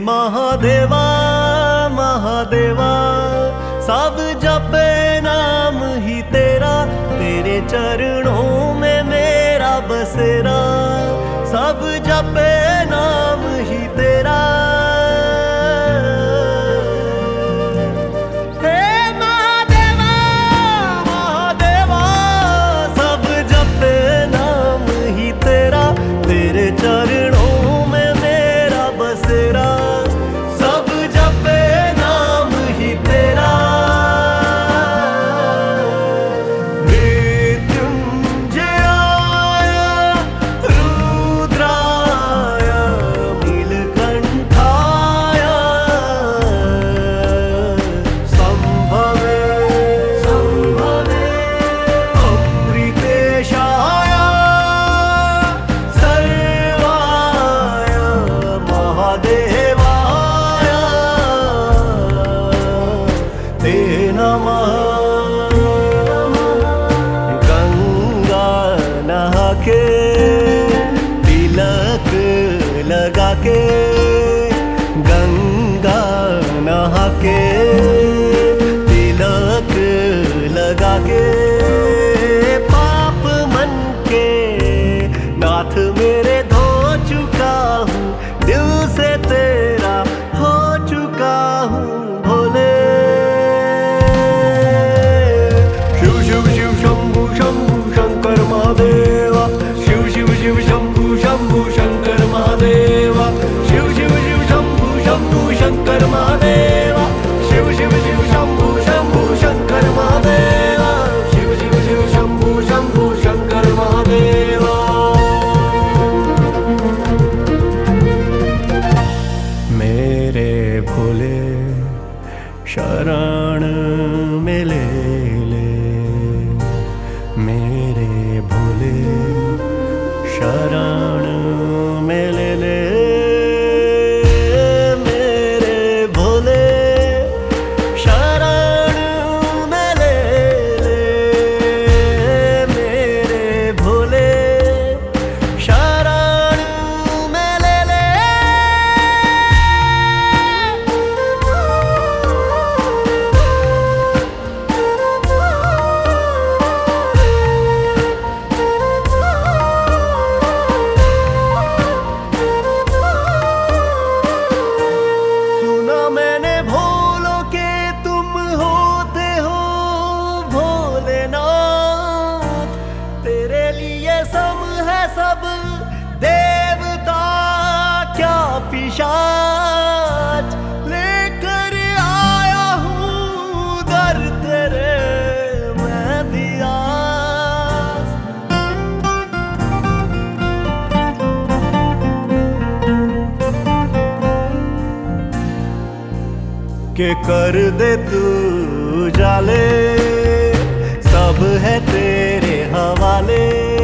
महादेवा महादेवा, सब जपे नाम ही तेरा, तेरे चरणों में मेरा बसेरा, सब जपे नाम ही तेरा। हे महादेवा महादेवा, सब जपे नाम ही तेरा, तेरे चरणों में मेरा बसेरा, सब जपे नाम ही तेरा। गंगा नहा के तिलक लगा के, गंगा नहा के तिलक लगा के, पाप मन के नाथ मेरे धो चुका हूँ, दिल से तेरा हो चुका हूँ भोले। महादेवा शिव शिव शिव शंभु शंभु शंकर महादेवा, शिव शिव शिव शंभु शंभु शंकर महादेवा, शिव शिव शिव शंभु शंभु शंकर महादेवा, शिव शिव शिव शंभु शंभु शंकर महादेवा। मेरे भोले शरण में ले ले, मेरे भोले शरण में ले ले, मेरे भोले शरण में ले ले, मेरे भोले शरण में ले ले। सब देवता क्या पिशाच लेकर आया हूँ दर तेरे मैं भी आस। के कर दे तू जाले, सब है तेरे हवाले।